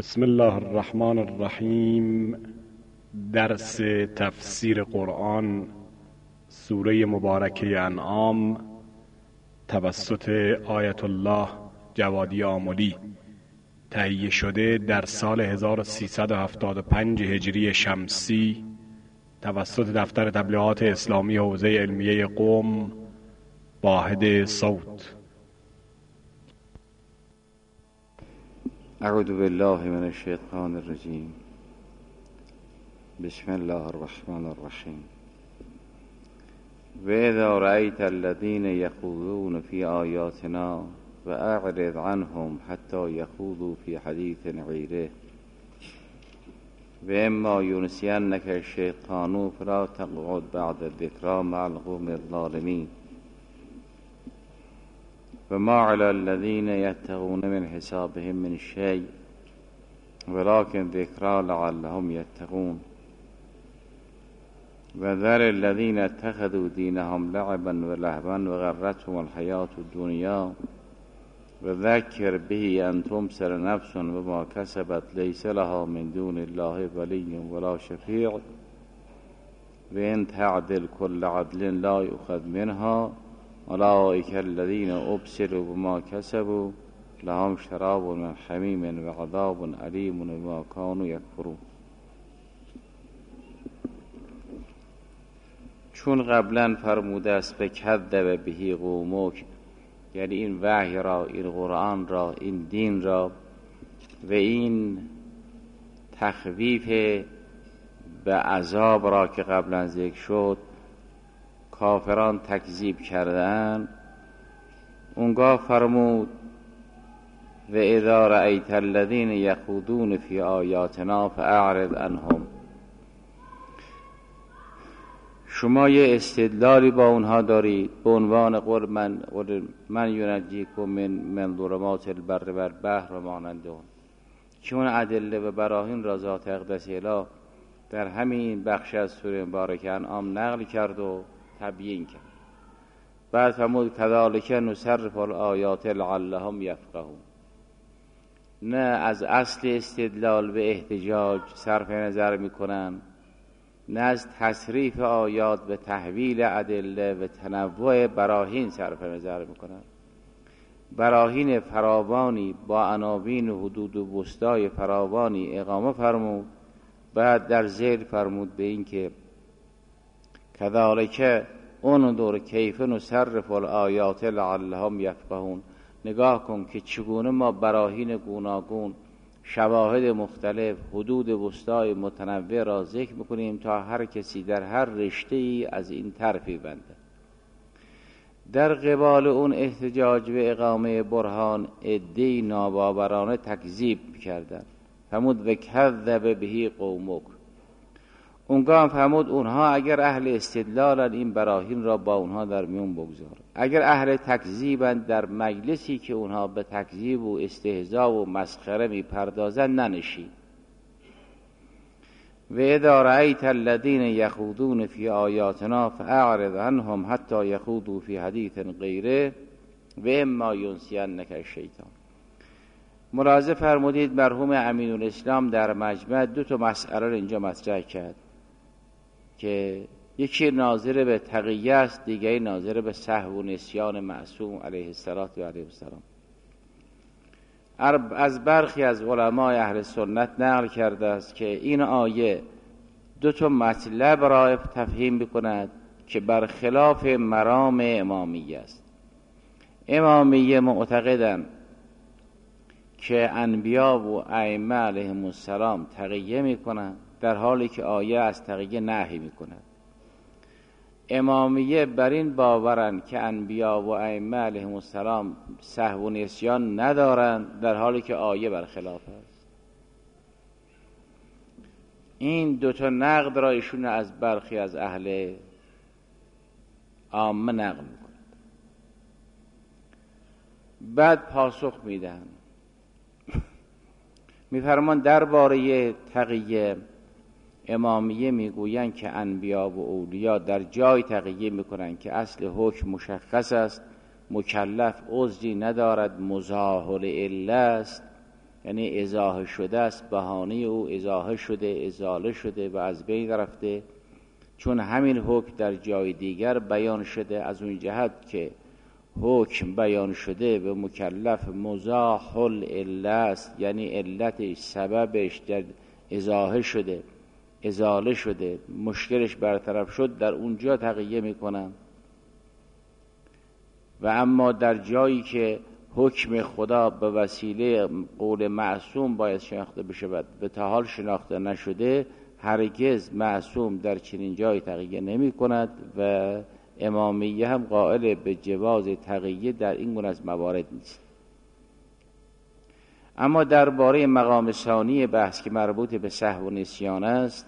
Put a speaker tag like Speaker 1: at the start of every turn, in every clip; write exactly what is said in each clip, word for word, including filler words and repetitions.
Speaker 1: بسم الله الرحمن الرحیم. درس تفسیر قرآن سوره مبارکه انعام توسط آیت الله جوادی آملی، تهیه شده در سال هزار و سیصد و هفتاد و پنج هجری شمسی توسط دفتر تبلیغات اسلامی حوزه علمیه قم، واحد صوت.
Speaker 2: اعوذ بالله من الشیطان الرجیم. بسم الله الرحمن الرحیم. و اذا رأیت الذین یخوضون فی آیاتنا و اعرض عنهم حتی یخوضوا فی حدیث غیره و اما ینسینک الشیطان فلا تقعد بعد الذکری مع القوم الظالمین و ما علی الذین یتقون من حسابهم من شیء ولکن ذکری لعلهم یتقون و ذر الذین اتخذوا دینهم لعبا و لهوا و غرتهم الحیاة الدنیا و ذکر به ان تبصر نفس و ما کسبت لیس لها من دون الله ولی ولا شفیع و ان تعدل کل عدل لا یؤخذ منها اولئک الذین ابصروا بما کسبوا لهم شراب من حمیم و عذاب علیم بما کانوا یکفرون. چون قبلا فرموده است به کذب بهی قومک، یعنی این وحی را، این قرآن را، این دین را و این تخویف به عذاب را که قبلا ذکر شد کافران تکذیب کردن، اونگاه فرمود و اذا رأیت الذین یخوضون فی آیاتنا فاعرض عنهم. شما یه استدلالی با اونها دارید به عنوان قول من قول من ینجیکم من من ظلمات البر و البحر و مانند اون، که اون ادله و براهین را ذات اقدس اله در همین بخش از سوره مبارکه انعام نقل کرد و تبیین کرد. بعد فرمود کذالک نصرف الآیات لعلهم یفقهون. نه از اصل استدلال به احتجاج صرف نظر میکنن، نه از تصریف آیات به تحویل ادله و تنوع براهین صرف نظر میکنن. براهین فراوانی با عناوین و حدود و بستای فراوانی اقامه فرمود. بعد در ذیل فرمود به این که کذالک انظر کیف نصرف الآیات لعلهم یفقهون. نگاه کن که چگونه ما براهین گوناگون، شواهد مختلف، حدود وسطای متنوع را ذکر میکنیم تا هر کسی در هر رشته ای از این طرفی بنده. در قبال اون احتجاج و اقامه برهان عده‌ای ناباورانه تکذیب کردند. فرمود و کذب بهی قومک. اونگاه هم فرمود اونها اگر اهل استدلالن این براهین را با اونها در میون بگذار. اگر اهل تکذیبن در مجلسی که اونها به تکذیب و استهزا و مسخره می پردازن ننشین. و اذا رأیت الذین یخوضون فی آیاتنا فاعرض عنهم حتی یخوضوا فی حدیث غیره و اما ینسینک الشیطان. ملاحظه فرمودید مرحوم امین الاسلام در مجمع دو تا مسئله را اینجا مطرح کرد که یکی ناظر به تقیه است، دیگری ناظر به سهو و نسیان معصوم علیه السلام و علیه السلام. از برخی از علمای اهل سنت نقل کرده است که این آیه دو تا مطلب را تفهیم بکند که برخلاف مرام امامیه است. امامیه معتقدند که انبیا و ائمه علیهم السلام تقیه میکنند در حالی که آیه از تقیه نهی میکند. امامیه بر این باورند که انبیا و ائمه علیهم السلام سهو و نسیان ندارند در حالی که آیه برخلاف است. این دوتا نقد را ایشون از برخی از اهل عامه نقل میکنند. بعد پاسخ میدن میفرمان درباره تقیه امامیه میگویند که انبیا و اولیا در جای تقیه میکنند که اصل حکم مشخص است، مکلف عذری ندارد، مزاحل عله است یعنی ازاحه شده است، بهانه او ازاحه شده، ازاله شده و از بین رفته، چون همین حکم در جای دیگر بیان شده، از اون جهت که حکم بیان شده به مکلف مزاح العله است، یعنی علتش، سببش در ازاحه شده، ازاله شده، مشکلش برطرف شد، در اونجا تقیه میکنن. و اما در جایی که حکم خدا به وسیله قول معصوم باید شناخته بشه و به تا حال شناخته نشده، هرگز معصوم در چنین جای تقیه نمی کند و امامیه هم قائل به جواز تقیه در این گونه از موارد نیست. اما درباره مقام ثانی بحث که مربوط به سهو و نسیان است،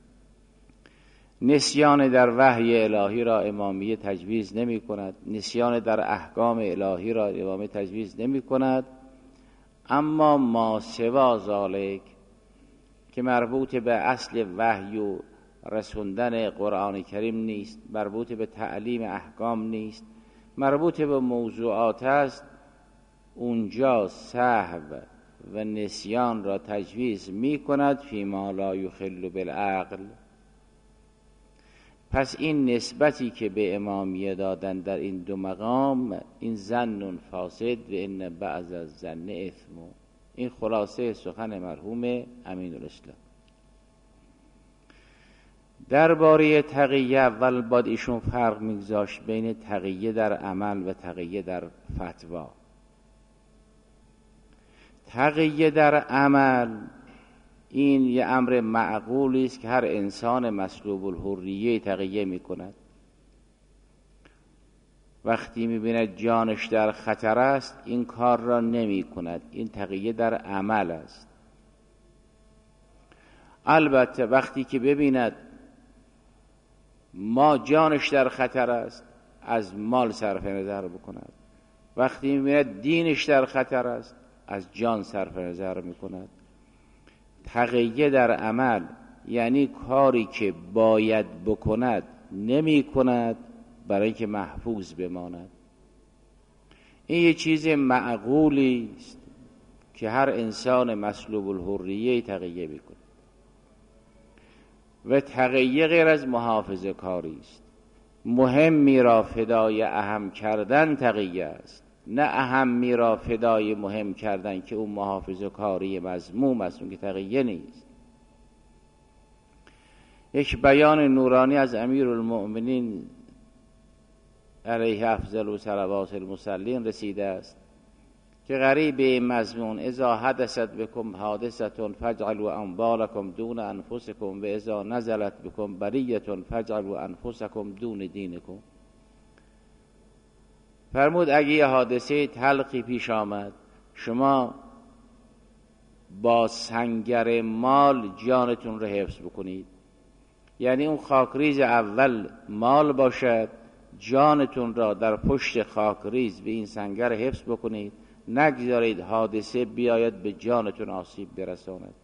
Speaker 2: نسیان در وحی الهی را امامیه تجویز نمی کند، نسیان در احکام الهی را امامیه تجویز نمی کند. اما ما سوا ذالک که مربوط به اصل وحی و رسوندن قرآن کریم نیست، مربوط به تعلیم احکام نیست، مربوط به موضوعات است، اونجا سهو و نسیان را تجویز می کند فیما لا یخل بالعقل. پس این نسبتی که به امامیه دادن در این دو مقام، این ظن فاسد و این بعض از ظن اثم، این خلاصه سخن مرحوم امین الاسلام. درباره تقیه اول باید ایشون فرق میگذاشت بین تقیه در عمل و تقیه در فتوا. تقیه در عمل این یه امر معقولی است که هر انسان مسلوب الحریه تقیه میکند. وقتی میبیند جانش در خطر است این کار را نمی کند، این تقیه در عمل است. البته وقتی که ببیند ما جانش در خطر است از مال صرف نظر بکند، وقتی میبیند دینش در خطر است از جان صرف نظر میکند. تقیه در عمل یعنی کاری که باید بکند نمی کند برای که محفوظ بماند. این یه چیز معقولی است که هر انسان مسلوب الحریه تقیه بکند و تقیه غیر از محافظه کاری است. مهمی را فدای اهم کردن تقیه است، نه اهمی را فدای مهم کردن که اون محافظه کاری مذموم است، اون که تقیه نیست. یک بیان نورانی از امیرالمؤمنین علیه افضل و صلوات المصلین رسیده است که قریب این مضمون اذا حدثت بكم حادثة فاجعلوا انبالكم دون انفسكم و اذا نزلت بكم بریة فاجعلوا انفسكم دون دینکم. فرمود اگه یه حادثه تلخی پیش آمد، شما با سنگر مال جانتون رو حفظ بکنید. یعنی اون خاکریز اول مال باشد، جانتون را در پشت خاکریز به این سنگر حفظ بکنید، نگذارید حادثه بیاید به جانتون آسیب برساند.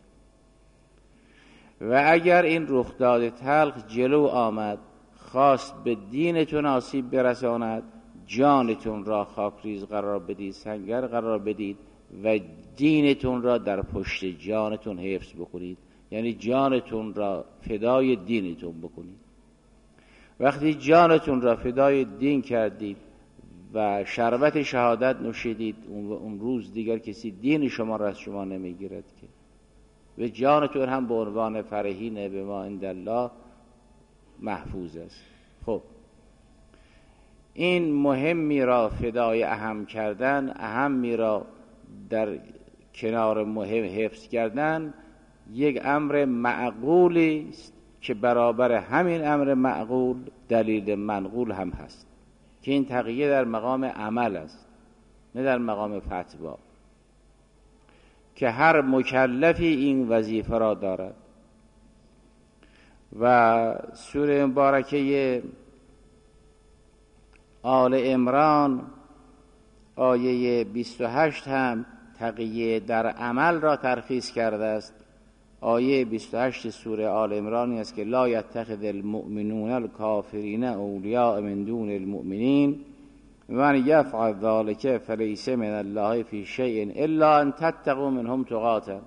Speaker 2: و اگر این رخداد تلخ جلو آمد خواست به دینتون آسیب برساند، جانتون را خاکریز قرار بدید، سنگر قرار بدید و دینتون را در پشت جانتون حفظ بکنید. یعنی جانتون را فدای دینتون بکنید. وقتی جانتون را فدای دین کردید و شربت شهادت نوشیدید، اون روز دیگر کسی دین شما را از شما نمیگیرد که و جانتون هم به عنوان فرحین به ما عند الله محفوظ است. خب این مهمی را فدای اهم کردن، اهمی را در کنار مهم حفظ کردن یک امر معقولی است که برابر همین امر معقول دلیل منقول هم هست که این تقیه در مقام عمل است نه در مقام فتوا، که هر مکلفی این وظیفه را دارد. و سوره مبارکه آل عمران آیه بیست و هشت هم تقیه در عمل را ترخیص کرده است. آیه بیست و هشت سوره آل عمران است که لا یتخذ المؤمنون الکافرین اولیاء من دون المؤمنین من یفعل ذلك فلیس من الله فی شیء الا ان تتقوا منهم تقاتا.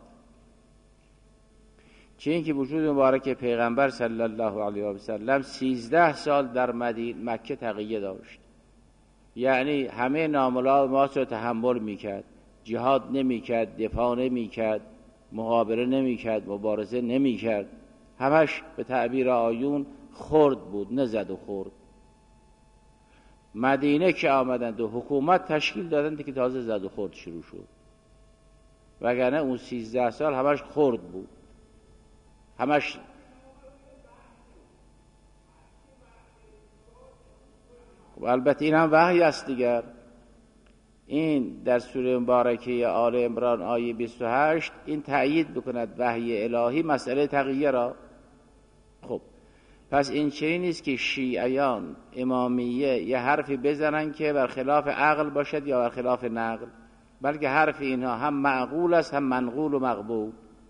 Speaker 2: چه این که وجود مبارک پیغمبر صلی الله علیه و سلم سیزده سال در مدینه مکه تقیه داشت، یعنی همه ناملایمات رو تحمل میکرد، جهاد نمیکرد، دفاع نمیکرد، مقابله نمیکرد، مبارزه نمیکرد، همش به تعبیر آیون خرد بود، نزد و خورد. مدینه که آمدند و حکومت تشکیل دادند که تازه زد و خورد شروع شد، وگرنه اون سیزده سال همش خرد بود، همش و البته این هم وحی است دیگر. این در سوره مبارکه آل عمران آیه بیست و هشت این تأیید بکند وحی الهی مسئله تقیه را. خب پس این چه نیست که شیعیان امامیه یه حرفی بزنن که بر خلاف عقل باشد یا بر خلاف نقل، بلکه حرف اینها هم معقول است هم منقول و مقبول.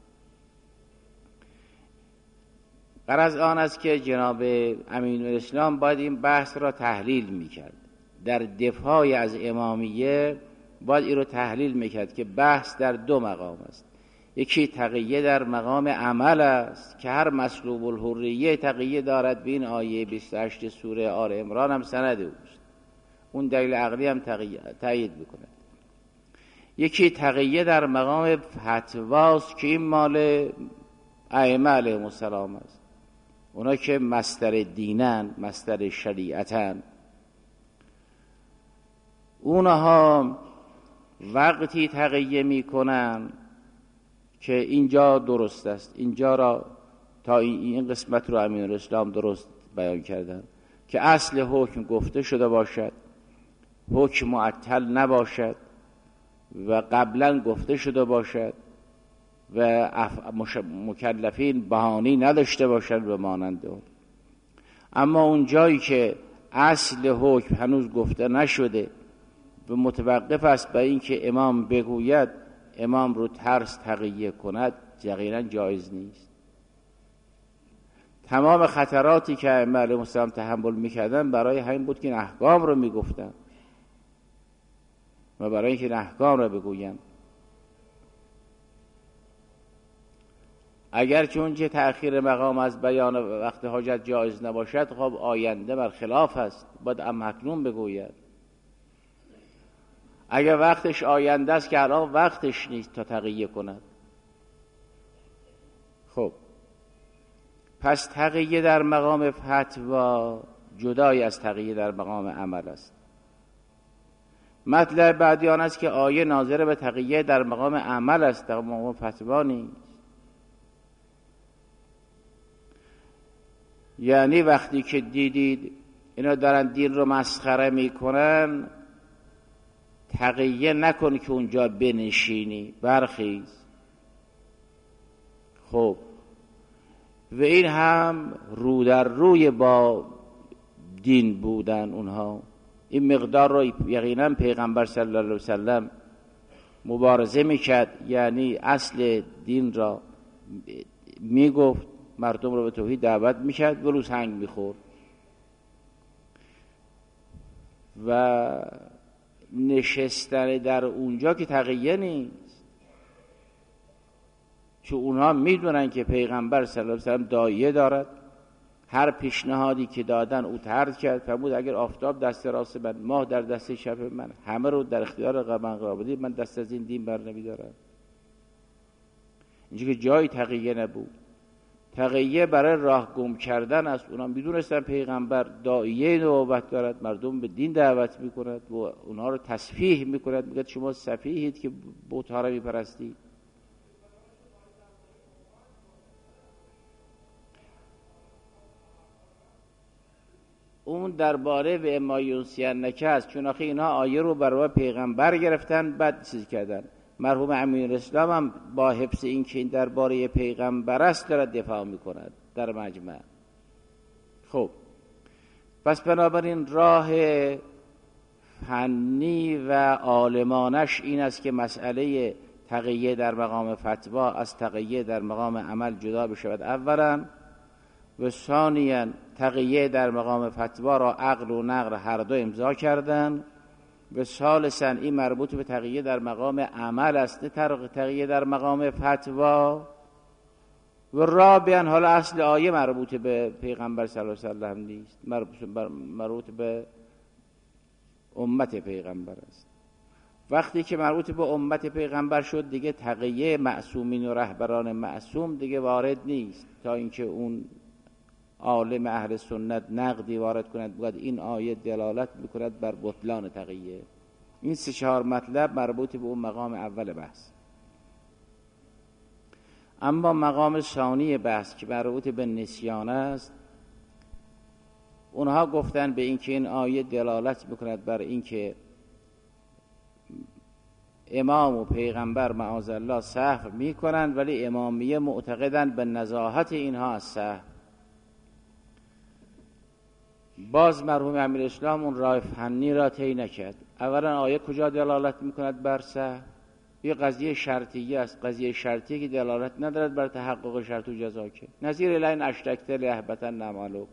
Speaker 2: غرض آن است که جناب امین الاسلام باید این بحث را تحلیل میکرد، در دفاع از امامیه باید این رو تحلیل میکرد که بحث در دو مقام است. یکی تقیه در مقام عمل است که هر مسلوب الحریه تقیه دارد، به این آیه بیست و هشت سوره آل عمران هم سند اوست، اون دلیل عقلی هم تأیید بکند. یکی تقیه در مقام فتواست که این مال ائمه علیهم السلام است، اونا که مصدر دینن، مصدر شریعتن. اونها وقتی تقیه میکنن که اینجا درست است، اینجا را تا این قسمت رو امین الاسلام درست بیان کردن که اصل حکم گفته شده باشد، حکم معطل نباشد و قبلا گفته شده باشد و مکلفین بهانه‌ای نداشته باشند به مانند اون. اما اون جایی که اصل حکم هنوز گفته نشده و متوقف است به این که امام بگوید، امام رو ترس تقیه کند، یقینا جایز نیست. تمام خطراتی که ائمه علیهم السلام تحمل میکردن برای همین بود که این احکام رو میگفتن و برای اینکه این احکام رو بگوین. اگر چون که تأخیر مقام از بیان وقت حاجت جایز نباشد، خب آینده بر خلاف است، باید ام اکنون بگوید. اگر وقتش آینده است که الان وقتش نیست تا تقیه کند. خب پس تقیه در مقام فتوا جدای از تقیه در مقام عمل است. مطلب بعدی آن است که آیه ناظر به تقیه در مقام عمل است، در مقام فتوا نیست. یعنی وقتی که دیدید اینا دارن دین رو مسخره میکنن، تقیه نکن که اونجا بنشینی، برخیز. خب و این هم رو در روی با دین بودن اونها. این مقدار رو یقینا پیغمبر صلی الله علیه وسلم مبارزه میکرد، یعنی اصل دین را میگفت، مردم رو به توحید دعوت میکرد و روز هنگ میخورد. و نشستن در اونجا که تقیه نیست، چون اونها میدونن که پیغمبر صلی الله علیه وسلم داعیه دارد، هر پیشنهادی که دادن او طرد کرد. فرمود اگر آفتاب دست راست من، ماه در دست چپ من، همه رو در اختیار من قرار بدید، من دست از این دین بر نمیدارم. اینجا که جای تقیه نبود. تقیه برای راه گم کردن است. اونا میدونستن پیغمبر داعیه نبوت دارد، مردم به دین دعوت میکند و اونها رو تسفیه میکند، میگه شما سفیهید که بت‌ها رو میپرستید. اون درباره به اما یونسینک است، چون آخه اینها آیه رو برای پیغمبر گرفتن بعد چیز کردن. مرحوم امین الاسلام هم با حفظ این که این درباره پیغمبر است دارد دفاع میکند در مجمع. خب پس بنابراین راه فنی و عالمانش این است که مسئله تقیه در مقام فتوا از تقیه در مقام عمل جدا بشود اولا، و ثانیاً تقیه در مقام فتوا را عقل و نقل هر دو امضا کردند وصال سمعی مربوط به تقیه در مقام عمل است، نه تقیه در مقام فتوا. و رابعا حالا اصل آیه مربوط به پیغمبر صلی الله علیه و سلم نیست، مربوط به امت پیغمبر است. وقتی که مربوط به امت پیغمبر شد دیگه تقیه معصومین و رهبران معصوم دیگه وارد نیست، تا اینکه اون عالم اهل سنت نقدی وارد کند باید این آیه دلالت بکند بر بطلان تقیه. این سه چهار مطلب مربوط به اون مقام اول بحث. اما مقام ثانی بحث که مربوط به نسیان است، اونها گفتن به اینکه این آیه دلالت بکند بر اینکه امام و پیغمبر معاذالله سهو میکنند، ولی امامیه معتقدند به نزاهت اینها از سهو. باز مرحوم امیراسلام اون راه فنی را طی نکرد. اولا آیه کجا دلالت میکند بر سهو؟ یه قضیه شرطیه است، قضیه شرطیه که دلالت ندارد بر تحقق شرط و جزا. که نظیر لئن اشرکت لیحبطن عملک.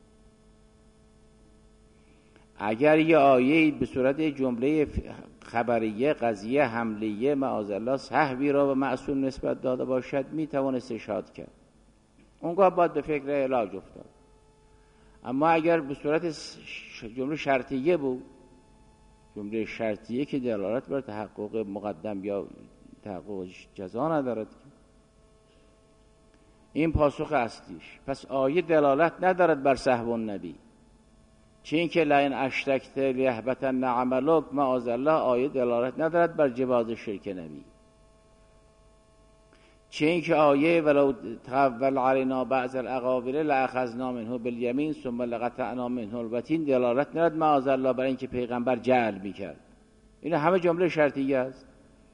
Speaker 2: اگر یه آیه به صورت جمله خبریه قضیه حملیه معاذالله سهوی را به معصوم نسبت داده باشد میتوان استشهاد کرد، اونگاه باید به فکر علاج افتاد. اما اگر به صورت جمله شرطیه بود، جمله شرطیه که دلالت بر تحقق مقدم یا تحقق جزا ندارد، این پاسخ اصلیش. پس آیه دلالت ندارد بر سهو النبی. چه اینکه لئن اشرکت لیحبطن عملک معاذالله آیه دلالت ندارد بر جواز شرک نبی. چه اینکه آیه ولو تقول علینا بعض الاقاویل لاخذنا منه بالیمین ثم لقطعنا منه الوتین دلالت ندارد معاذالله بر اینکه پیغمبر جعل میکرد. این همه جمله شرطیه است.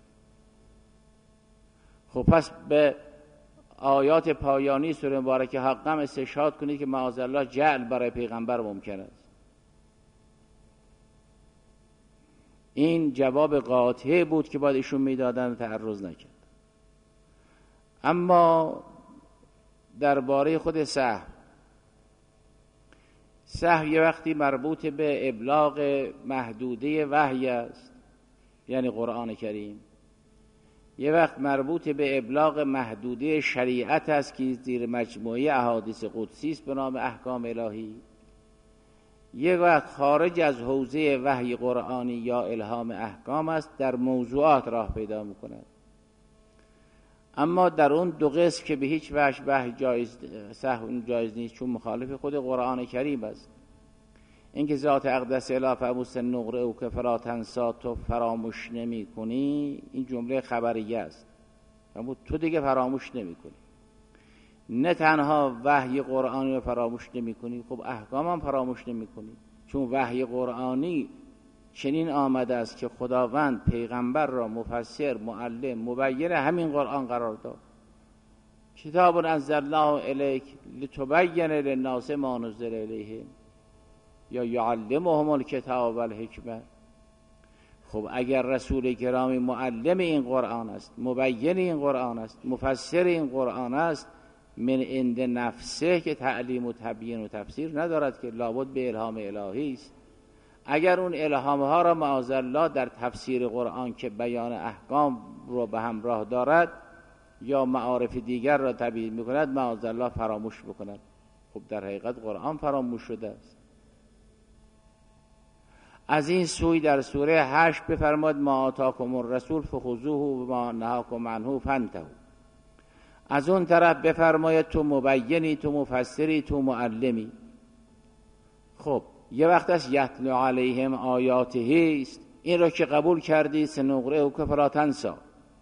Speaker 2: خب پس به آیات پایانی سوره مبارکه حقا استشهاد کنید که معاذالله جعل برای پیغمبر ممکن است. این جواب قاطع بود که باید ایشون میدادن و تعرض نکرد. اما درباره خود سهو، سهو یه وقتی مربوط به ابلاغ محدوده وحی است، یعنی قرآن کریم. یه وقت مربوط به ابلاغ محدوده شریعت است که زیر مجموعه احادیث قدسی است به نام احکام الهی. یه وقت خارج از حوزه وحی قرآنی یا الهام احکام است، در موضوعات راه پیدا میکند. اما در اون دو قسم که به هیچ وجه وحی جایز سهو جایز نیست، چون مخالف خود قرآن کریم است. اینکه ذات اقدس الی فبوس نقره او که فلا تنسا تو فراموش نمی کنی، این جمله خبریه است، اما تو دیگه فراموش نمی کنی. نه تنها وحی قرآنی رو فراموش نمی کنی، خب احکام هم فراموش نمی کنی. چون وحی قرآنی چنین آمده است که خداوند پیغمبر را مفسر، معلم، مبین همین قرآن قرار داد. کتاب انزلناه الیک لتبین للناس ما نزل الیهم یا یعلمهم الکتاب والحکمه. خب اگر رسول گرامی معلم این قرآن است، مبین این قرآن است، مفسر این قرآن است، من عند نفسه که تعلیم و تبیین و تفسیر ندارد که لابد به الهام الهی است. اگر اون الهام ها را معاذالله در تفسیر قرآن که بیان احکام رو به همراه دارد یا معارف دیگر را تبیین میکند معاذالله فراموش بکند، خب در حقیقت قرآن فراموش شده است. از این سوی در سوره هشت بفرماد ما آتاکم الرسول فخذوه و ما نهاکم عنه فانتهوا. از اون طرف بفرماید تو مبینی، تو مفسری، تو معلمی. خب یه وقت است یتلو علیهم آیاته است، این را که قبول کردی سنقرئ و فلا تنسی.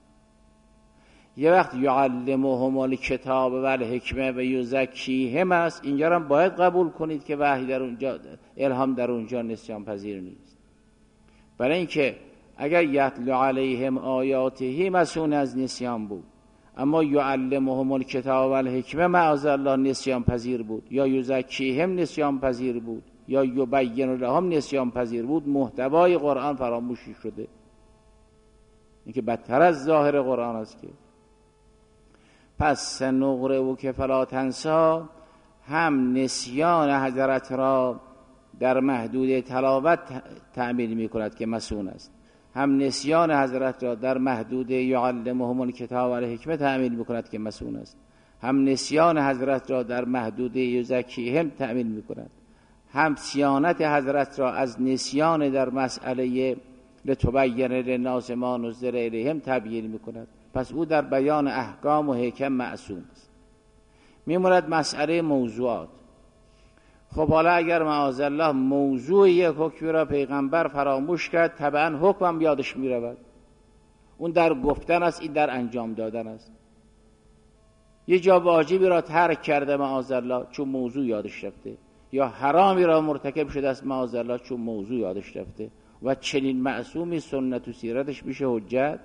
Speaker 2: یه وقت یعلمهم الکتاب و الحکمه و یزکیهم است، اینجا هم باید قبول کنید که وحی در اونجا، الهام در اونجا نسیان پذیر نیست. برای اینکه اگر یتلو علیهم آیاته مسئول از نسیان بود، اما یعلمهم الکتاب و الحکمه معاذالله نسیان پذیر بود، یا یزکیهم نسیان پذیر بود، یا یبین لهم نسیان پذیر بود، محتوای قرآن فراموشی شده. این که بدتر از ظاهر قرآن است. که پس سنقرئ که فلا تنسی هم نسیان حضرت را در محدوده تلاوت تعمیل می کند که مسئول است، هم نسیان حضرت را در محدوده یعلمهم الکتاب و الحکمه تعمیل می کند که مسئول است، هم نسیان حضرت را در محدوده یزکیهم تعمیل می کند، هم صیانت حضرت را از نسیان در مسئله لتبین للناس ما نزل الیهم تبیین می کند. پس او در بیان احکام و حکم معصوم است. میموند مسئله موضوعات. خب حالا اگر معاذالله موضوع یک حکمی را پیغمبر فراموش کرد، طبعا حکمم یادش می رود. اون در گفتن است، این در انجام دادن است. یه جا واجبی را ترک کرده معاذالله چون موضوع یادش رفته، یا حرامی را مرتکب شده است معاذالله چون موضوع یادش رفته، و چنین معصومی سنت و سیرتش میشه حجت.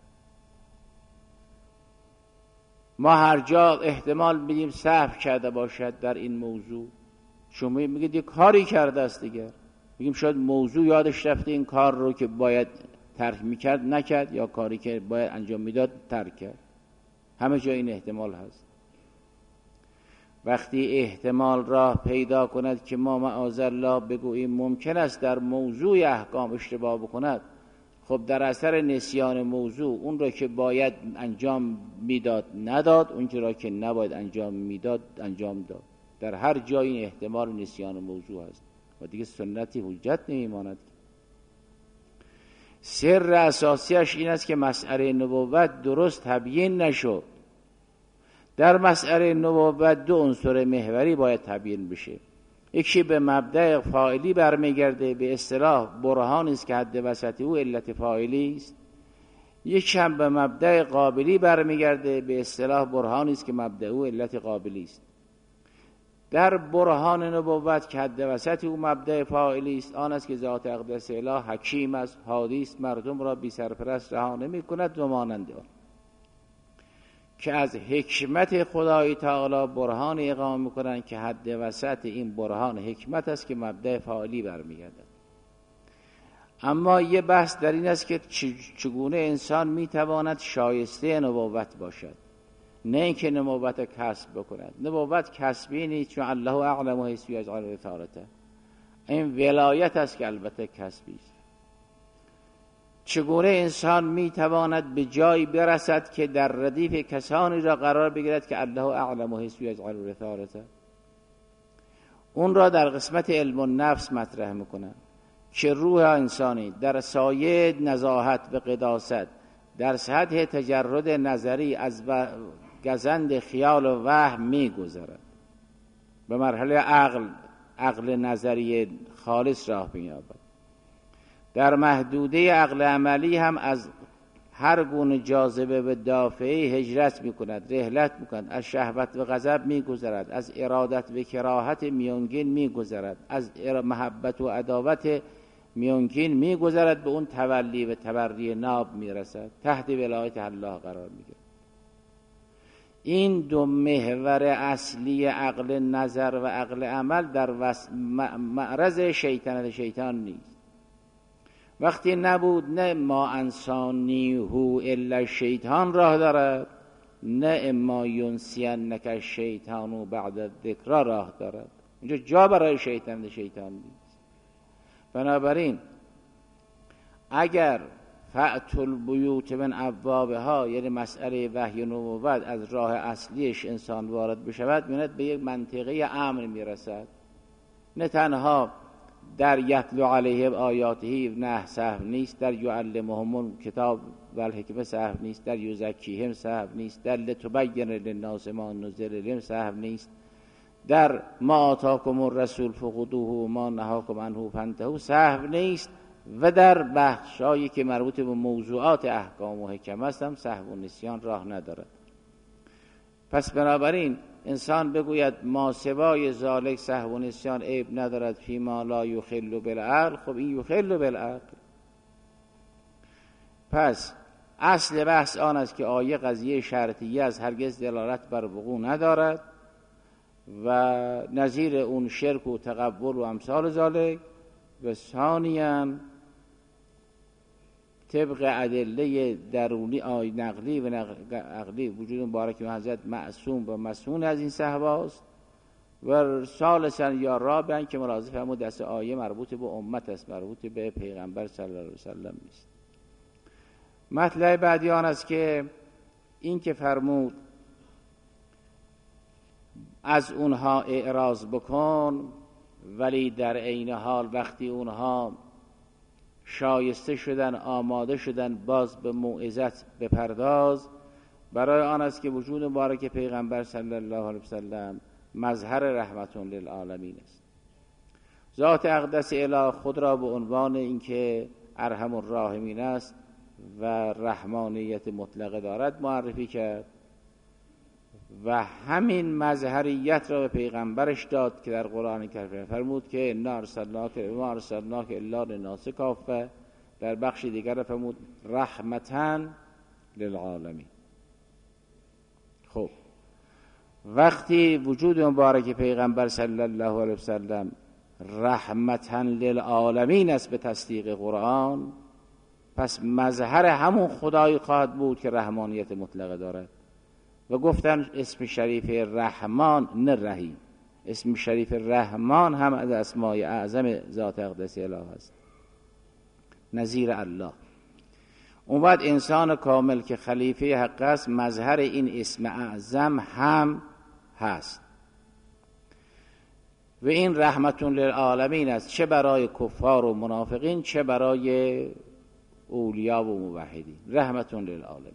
Speaker 2: ما هر جا احتمال میدیم سهو کرده باشد در این موضوع، شما میگید یک کاری کرده است دیگر، میگیم شاید موضوع یادش رفته این کار رو که باید ترک میکرد نکرد، یا کاری که باید انجام میداد ترک کرد. همه جا این احتمال هست. وقتی احتمال راه پیدا کند که ما معاذالله بگوییم ممکن است در موضوع احکام اشتباه بکند، خب در اثر نسیان موضوع اون را که باید انجام میداد نداد، اون را که نباید انجام میداد انجام داد. در هر جای این احتمال نسیان موضوع هست و دیگه سنتی حجت نمیماند. سر اساسیش این است که مسئله نبوت درست تبیین نشد. در مسئله نبوت دو عنصر محوری باید تبیین بشه. یکی به مبدأ فاعلی برمیگرده، به اصطلاح برهانی است که حد وسطی او علت فاعلی است. یکی هم به مبدأ قابلی برمیگرده، به اصطلاح برهانی است که مبدأ او علت قابلی است. در برهان نبوت که حد وسطی او مبدأ فاعلی است، آن است که ذات اقدس اله حکیم است، هادی است، مردم را بی سرپرست رها نمی کند و مانند آن، که از حکمت خدای تعالی برهان اقامه میکنند که حد وسط این برهان حکمت است که مبدأ فاعلی برمیگردد. اما یه بحث در این است که چگونه انسان میتواند شایسته نبوت باشد، نه اینکه نبوت کسب بکند. نبوت کسبی نیست، چون الله اعلم حیث یجعل رسالته. این ولایت است که البته کسبی است. چگونه انسان میتواند به جایی برسد که در ردیف کسانی را قرار بگیرد که الله اعلم حیث یجعل رسالته؟ اون را در قسمت علم النفس مطرح میکنند که روح انسانی در سایه نزاهت و قداست، در سطح تجرد نظری از گزند خیال و وهم میگذرد، به مرحله عقل عقل نظری خالص راه می‌یابد. در محدوده عقل عملی هم از هر گونه جاذبه و دافعه هجرت میکند، رحلت میکند، از شهوت و غضب میگذرد، از ارادت و کراهت میانگین میگذرد، از محبت و عداوت میانگین میگذرد، به اون تولی و تبری ناب میرسد، تحت ولایت الله قرار میگیرد. این دو محور اصلی عقل نظر و عقل عمل در معرض شیطنت شیطان نیست. وقتی نبود نه ما انسانی هو الا شیطان راه دارد، نه اما ینسینک الشیطان و بعد الذکر راه دارد. اینجا جا برای شیطان شیطان نیست. بنابراین اگر فأتوا البیوت من ابوابها، یعنی مسئله وحی و نبوت از راه اصلیش انسان وارد بشود، می‌بیند به یک منطقه امن میرسد. نه تنها در یتلو علیهم آیاته نه سهو نیست، در یعلمهم کتاب و الحکمه سهو نیست، در یزکیهم سهو نیست، در لتبین للناس ما نزل الیهم سهو نیست، در ما آتاکم الرسول فخذوه و ما نهاکم عنه فانتهوا سهو نیست، و در بخشایی که مربوط به موضوعات احکام و حکم است هم سهو و نسیان راه ندارد. پس بنابراین انسان بگوید ما سوای ذالک سهو و نسیان عیب ندارد فیما لا یخل بالعقل، خب این یخل بالعقل. پس اصل بحث آن است که آیه قضیه شرطیه از هرگز دلالت بر وقوع ندارد و نظیر اون شرک و تقبل و امثال ذالک، و ثانیاً طبق ادله درونی آی نقلی و نقلی وجود مبارک حضرت معصوم و مسئول از این صحواست، و ثالثا یا رابعا که ملاحظه فرمود دست آیه مربوط به امت است، مربوط به پیغمبر صلی الله علیه و سلم نیست. مطلب بعدی آن است که این که فرمود از اونها اعراض بکن، ولی در عین حال وقتی اونها شایسته شدن، آماده شدن، باز به موعظت بپرداز، برای آن است که وجود مبارک پیغمبر صلی الله علیه و سلم مظهر رحمت للعالمین است. ذات اقدس اله خود را به عنوان اینکه ارحم الراحمین است و رحمانیت مطلقه دارد معرفی کرد و همین مظهریت را به پیغمبرش داد که در قرآن کریم فرمود که انا ارسلناک ما ارسلناک الا للناس کافه، در بخش دیگر فرمود رحمتاً للعالمین. خب وقتی وجود مبارک پیغمبر صلی الله علیه وسلم رحمتاً للعالمین است به تصدیق قرآن، پس مظهر همون خدایی خواهد بود که رحمانیت مطلقه دارد. و گفتن اسم شریف رحمان نه رحیم، اسم شریف رحمان هم از اسمای اعظم ذات اقدس اله است، نظیر الله. اون بعد انسان کامل که خلیفه حق است مظهر این اسم اعظم هم هست و این رحمت للعالمین است، چه برای کفار و منافقین چه برای اولیا و موحدین، رحمت للعالمین.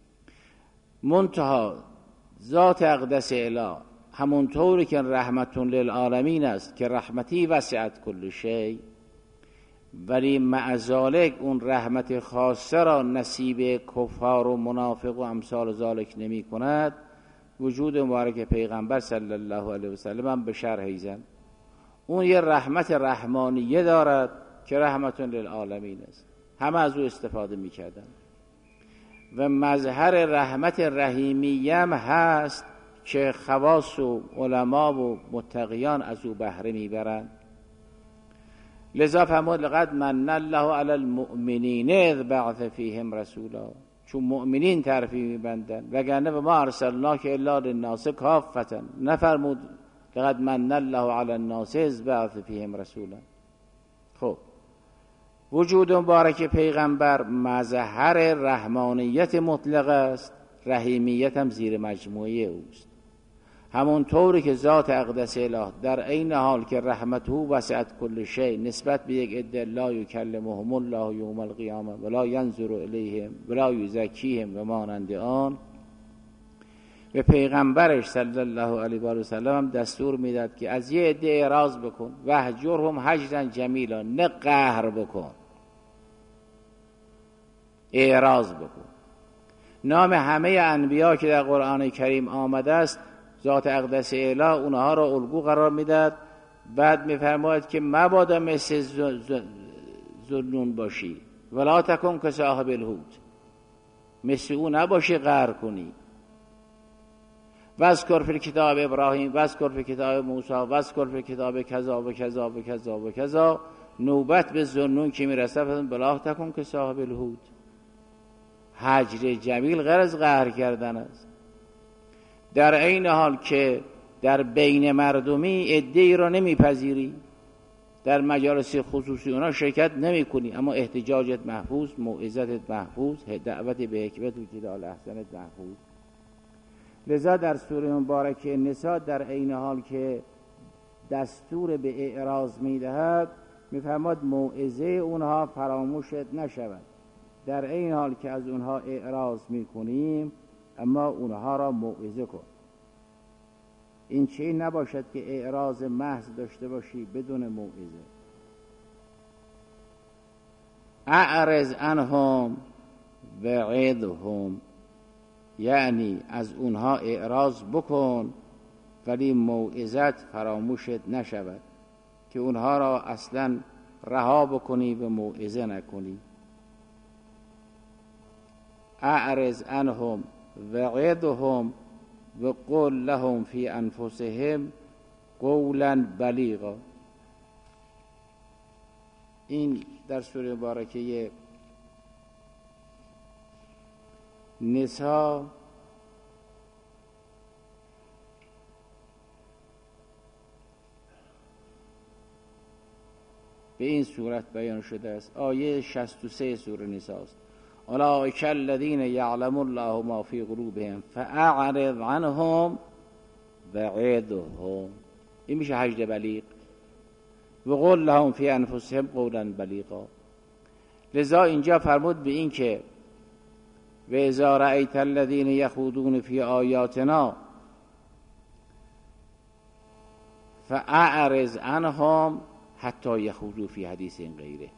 Speaker 2: منتها ذات اقدس اله همونطوری که رحمت للعالمین است که رحمتی وسعت کل شی، ولی مع ذالک اون رحمت خاصه را نصیب کفار و منافق و امثال ذالک نمی کند. وجود مبارک پیغمبر صلی الله علیه و سلم هم به شرح ایزن اون یه رحمت رحمانیه دارد که رحمت للعالمین است، همه از او استفاده می کردن و مظهر رحمت رحیمیه هم هست که خواص و علما و متقیان از او بهره میبرند. لذا فرمود لقد من الله علی المؤمنین اذ بعث فیهم رسولا، چون مؤمنین تعریفی میبندن، وگرنه به ما ارسلناک الا للناس کافة، نفرمود لقد من الله علی الناس اذ بعث فیهم رسولا. خب وجود مبارک پیغمبر مظهر رحمانیت مطلق است، رحیمیت هم زیر مجموعه اوست. همون طوری که ذات اقدس اله در عین حال که رحمته وسعت کل شی نسبت به یک عده لا یکلمهم الله یوم القیامه ولا ینظر الیهم ولا یزکیهم و مانند آن، به پیغمبرش صلی الله علیه و سلم دستور میداد که از یه عده اعراض بکن، وهجرهم هجرا جمیلا، نه قهر بکن، اعراض بکن. نام همه انبیا که در قرآن کریم آمده است ذات اقدس اله اونها را الگو قرار میداد. بعد میفرماید که مبادا مثل ذوالنون باشی، ولا تکن که صاحب الحوت، مثل او نباشی قهر کنی. واذکر فی کتاب ابراهیم واذکر فی کتاب موسی واذکر فی کتاب کذا و کذا و کذا و کذا. نوبت به ذوالنون که میرسه بلا تکن که صاحب الحوت، هجر جمیل غیر از قهر کردن است. در عین حال که در بین مردمی عده‌ای را نمیپذیری، در مجالس خصوصی اونا شرکت نمی کنی، اما احتجاجت محفوظ، موعظتت محفوظ، دعوت به حکمت و جدال احسنت محفوظ. لذا در سوره مبارکه نساء در عین حال که دستور به اعراض میدهد میفرماد موعظه اونها فراموشت نشود، در عین حال که از اونها اعراض میکنیم اما اونها را موعظه کن. این چیزی نباشد که اعراض محض داشته باشی بدون موعظه. اعرض عنهم وعظهم، یعنی از اونها اعراض بکن ولی موعظت فراموشت نشود، که اونها را اصلا رها بکنی و موعظه نکنی. اعرض عنهم وعظهم وقل لهم فی انفسهم قولا بلیغا. این در سوره مبارکه نساء به این صورت بیان شده است. آیه شصت و سه سوره نساء است. اولئک الذین یعلم الله ما فی قلوبهم فاعرض عنهم وعظهم. این میشه حجر بلیغ. وقل لهم فی انفسهم قولا بلیغا. لذا اینجا فرمود به این که و اذا رأیت الذین یخوضون فی آیاتنا فاعرض عنهم حتی یخوضوا فی حدیث غیره.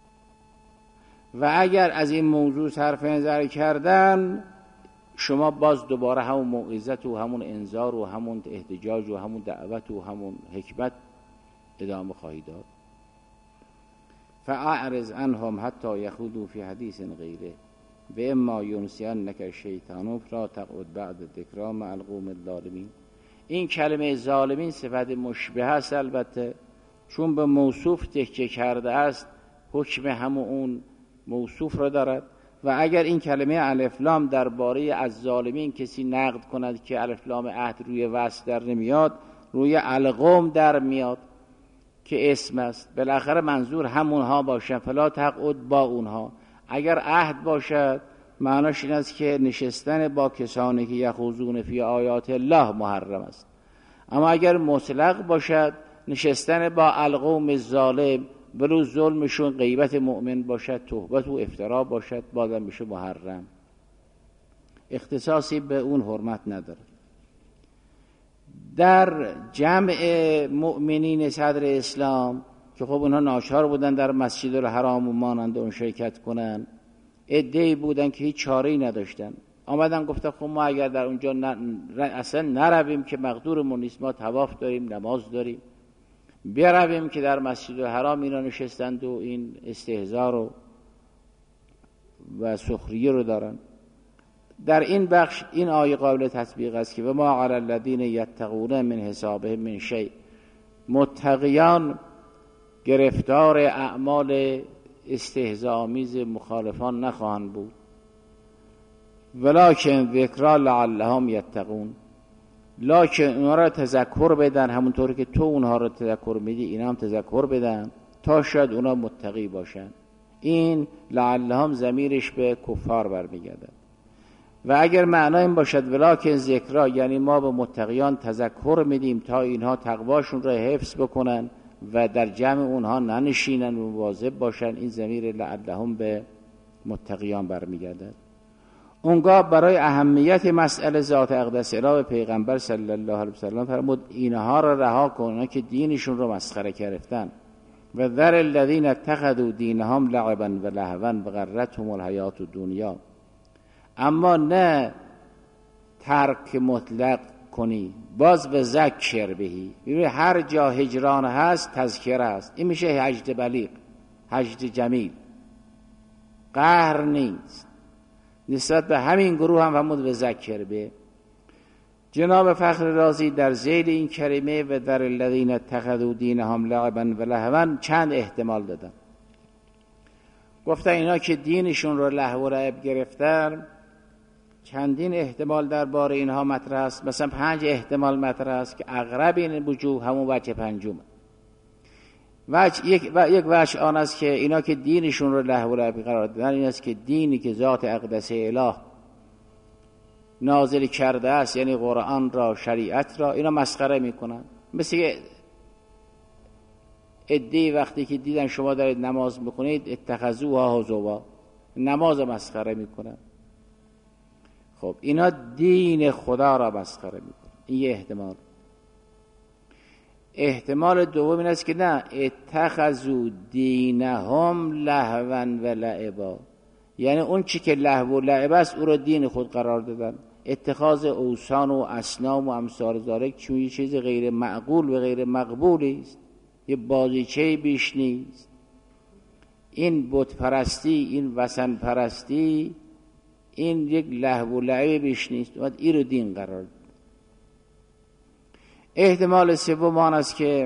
Speaker 2: و اگر از این موضوع صرف نظر کردن، شما باز دوباره همون موعظت و همون انذار و همون احتجاج و همون دعوت و همون حکمت ادامه خواهید داد. فاعرض عنهم حتی یخوضوا فی حدیث غیره و اما ینسینک الشیطان فلا تقعد بعد الذکری مع القوم الظالمین. این کلمه ظالمین صفت مشبه است البته، چون به موصوف تکیه کرده است حکم همون اون موصوف را دارد. و اگر این کلمه الف لام درباره از ظالمین کسی نقد کند که الف لام عهد روی وصل در نمیاد، روی القوم در میاد که اسم است. بالاخره منظور همونها باشن، فلا تقعد با اونها. اگر عهد باشد معناش این است که نشستن با کسانی که یخوضون فی آیات الله محرم است. اما اگر مطلق باشد نشستن با القوم ظالم، بلو ظلمشون غیبت مؤمن باشد، تهمت و افترا باشد، بازم میشه محرم، اختصاصی به اون حرمت نداره. در جمع مؤمنین صدر اسلام که خب اونها ناچار بودن در مسجد الحرام و مانند اون شرکت کنن، عده‌ای بودن که هیچ چاره‌ای نداشتن، آمدن گفتن خب ما اگر در اونجا ن... اصلا نرویم که مقدورمون نیست، ما طواف داریم، نماز داریم، برویم که در مسجد الحرام اینا نشستند و این استهزا رو و سخریه رو دارن. در این بخش این آیه قابل تطبیق است که و ما علی الذین یتقون من حسابهم من شیء. متقیان گرفتار اعمال استهزاآمیز مخالفان نخواهند بود، ولکن ذکرا لعلهم یتقون، لکن اونها را تذکر بدن، همونطور که تو اونها را تذکر میدی اینا هم تذکر بدن تا شاید اونها متقی باشن. این لعلهم ضمیرش به کفار برمیگردد. و اگر معنا این باشد ولکن ذکرا، یعنی ما به متقیان تذکر میدیم تا اینها تقواشون را حفظ بکنن و در جمع اونها ننشینن و مواظب باشن، این ضمیر لعلهم به متقیان برمیگردد. اونگاه برای اهمیت مسئله ذات اقدس اله پیغمبر صلی الله علیه وسلم فرمود اینها را رها کن که دینشون رو مسخره گرفتن. و ذر الذین اتخذوا دینهم لعبا و لهوا و غرتهم الحیات الدنیا. اما نه ترک مطلق کنی، باز به ذکر بهی. ببین هر جا هجران هست تذکره هست، این میشه هجر بلیغ، هجر جمیل، قهر نیست. نسبت به همین گروه هم فرمود به ذکر به. جناب فخر رازی در ذیل این کلمه و در الذین اتخذوا دینهم لعبا و لهوا چند احتمال دادن. گفتن اینا که دینشون رو لهو و لعب گرفتن، چندین احتمال درباره اینها مطرح است. مثلا پنج احتمال مطرح است که اغرب این وجوه همون وجه پنجم. وجه یک و یک وجه آن است که اینا که دینشون رو لهو و لعب قرار دادن، این است که دینی که ذات اقدس اله نازل کرده است، یعنی قرآن را، شریعت را، اینا مسخره میکنن. مثل عده‌ای وقتی که دیدن شما دارید نماز میکنید اتخذوها هزوا، نماز مسخره میکنن. خب اینا دین خدا را مسخره میکنن. این یه احتمال. احتمال دوم این است که نه، اتخذوا دینهم لهوا و لعبا، یعنی اون چی که لهو و لعب است او را دین خود قرار دادن. اتخاذ اوثان و اصنام و امثال ذالک چون یه چیز غیر معقول و غیر مقبولی است، یه بازیچه بیش نیست. این بت پرستی، این وثن پرستی، این یک لهو و لعب بیش نیست، باید این رو دین قرار داد. احتمال سوم آن است که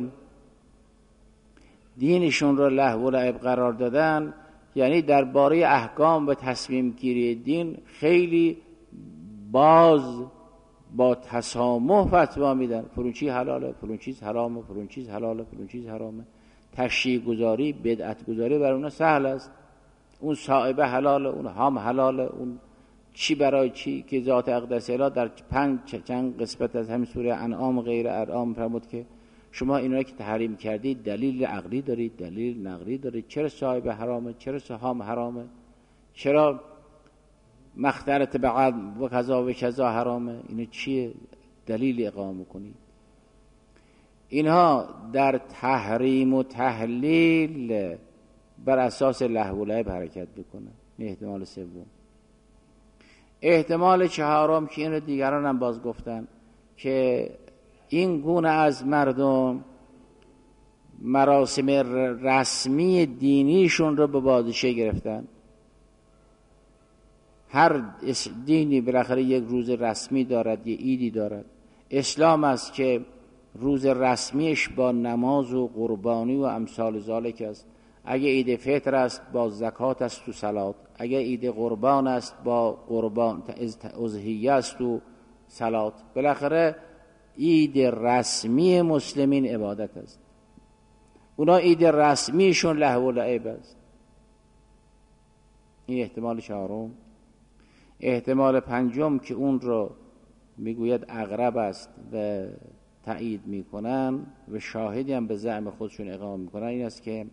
Speaker 2: دینشون رو لهو و لعب قرار دادن، یعنی درباره احکام و تصمیم گیری دین خیلی باز با تسامح فتوا میدن. فلان چیز حلاله، فلان چیز حرامه، فلان چیز حلاله، فلان چیز حرامه. تشریع گذاری، بدعت گذاری برای اونا سهل است. اون صائبه حلاله، اون هم حلاله، اون چی برای چی که ذات اقدس اله در پنج چند قسمت از همین سوره انعام غیر انعام فرمود که شما اینا که تحریم کردید دلیل عقلی دارید، دلیل نقلی دارید. چرا صائبه حرامه؟ چرا سهام حرامه؟ چرا مختلط بعد و کذا و کذا حرامه؟ اینا چیه؟ دلیل اقامه کنید. اینها در تحریم و تحلیل بر اساس لهو و لعب حرکت بکنن. این احتمال سوم. احتمال چهارم که این رو دیگران هم باز گفتن که این گونه از مردم مراسم رسمی دینیشون رو به بازیچه گرفتن. هر دینی بالاخره یک روز رسمی دارد، یک عیدی دارد. اسلام است که روز رسمیش با نماز و قربانی و امثال ذالک است. اگه عید فطر است با زکات است و صلات، اگه عید قربان است با قربان اضحیه است و صلات. بالاخره عید رسمی مسلمین عبادت است. اونا عید رسمیشون لهو و لعب است. این احتمال چهارم. احتمال پنجم که اون رو میگوید اقرب است و تایید میکنن و شاهدی هم به زعم خودشون اقامه میکنن، این است که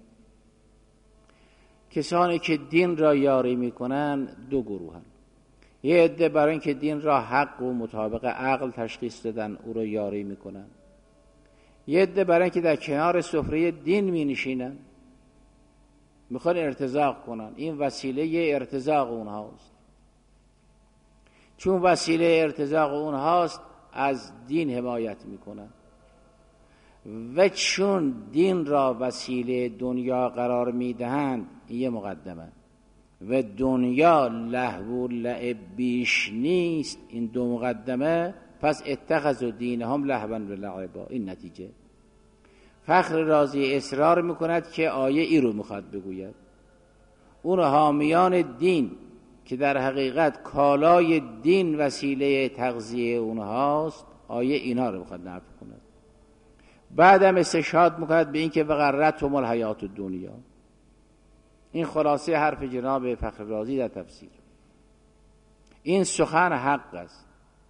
Speaker 2: کسانی که دین را یاری میکنن دو گروه هن. یه عده برای اینکه دین را حق و مطابق عقل تشخیص دادن او را یاری میکنن. یه عده برای اینکه در کنار سفره دین می نشینن، میخوان ارتزاق کنن. این وسیله ارتزاق اونهاست. چون وسیله ارتزاق اونهاست از دین حمایت میکنن و چون دین را وسیله دنیا قرار میدهند، یه مقدمه، و دنیا لهو و لعب بیش نیست، این دو مقدمه، پس اتخذوا دینهم لهوا و لعبا. این نتیجه. فخر رازی اصرار میکند که آیه ای رو میخواد بگوید. اون حامیان دین که در حقیقت کالای دین وسیله تغذیه اونهاست، آیه اینا رو میخواد نفی کند. بعدم استشهاد میکند به این که وغرتهم الحیات الدنیا. این خلاصه حرف جناب فخر رازی در تفسیر. این سخن حق است،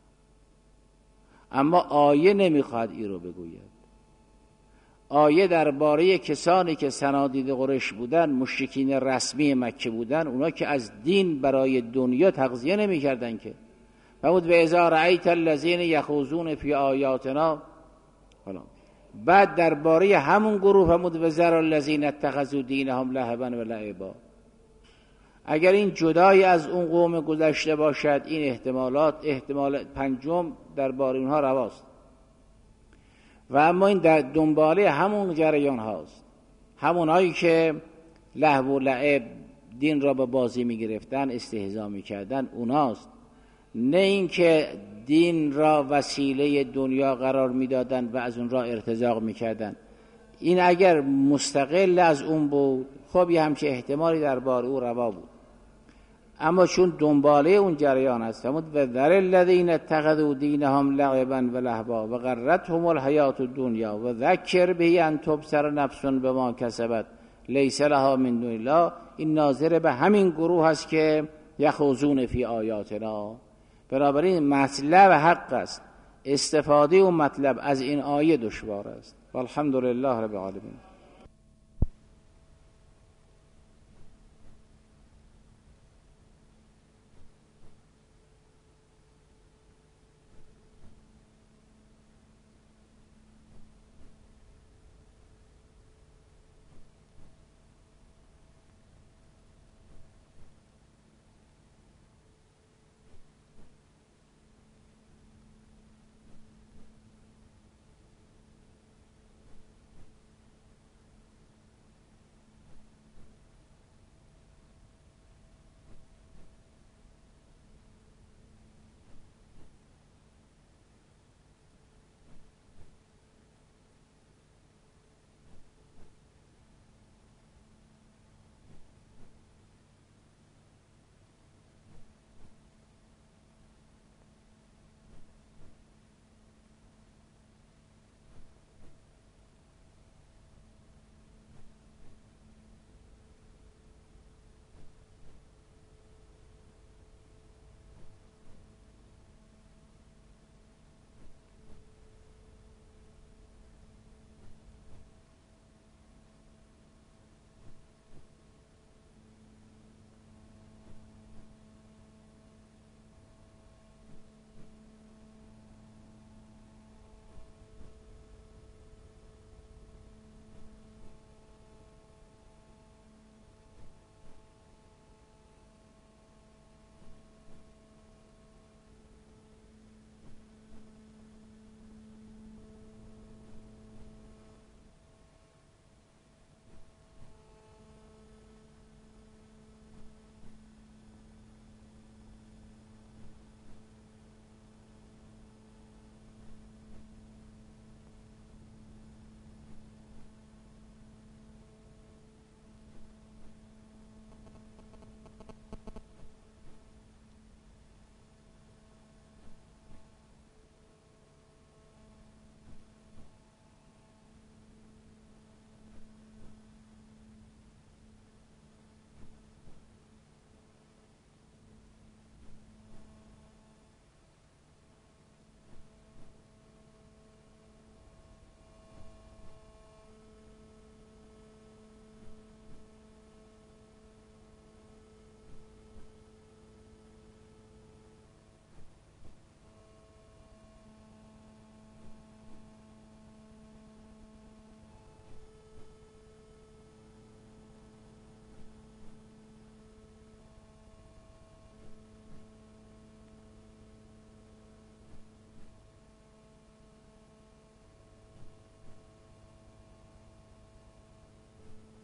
Speaker 2: اما آیه نمیخواد این رو بگوید. آیه درباره کسانی که صنادید قریش بودن، مشرکین رسمی مکه بودن، اونا که از دین برای دنیا تغذیه نمی کردن که. فرمود و اذا رأیت الذین یخوضون فی آیاتنا. بعد درباره همون گروه فرمود و ذر الذین اتخذوا دینهم لهوا و لعبا. اگر این جدای از اون قوم گذشته باشد، این احتمالات، احتمال پنجم درباره اونها رواست. و اما این در دنباله همون جریان هاست، همونایی که لهو و لعب دین را به بازی می گرفتن، استهزا می کردن، اوناست. نه این که دین را وسیله دنیا قرار می دادن و از اون را ارتزاق می کردن. این اگر مستقل از اون بود، خب یه همچه احتمالی درباره او روا بود. اما چون دنباله اون جریان هست، فرمود و ذر الذین اتخذوا دینهم لعبا و لهوا و غرتهم الحیات الدنیا و ذکر به ان تبصر نفس بما کسبت لیس لها من دون الله. این ناظر به همین گروه هست که یخوضون فی آیاتنا. بنابراین مطلب حق است، استفاده و مطلب از این آیه دشوار است. والحمدلله رب العالمین.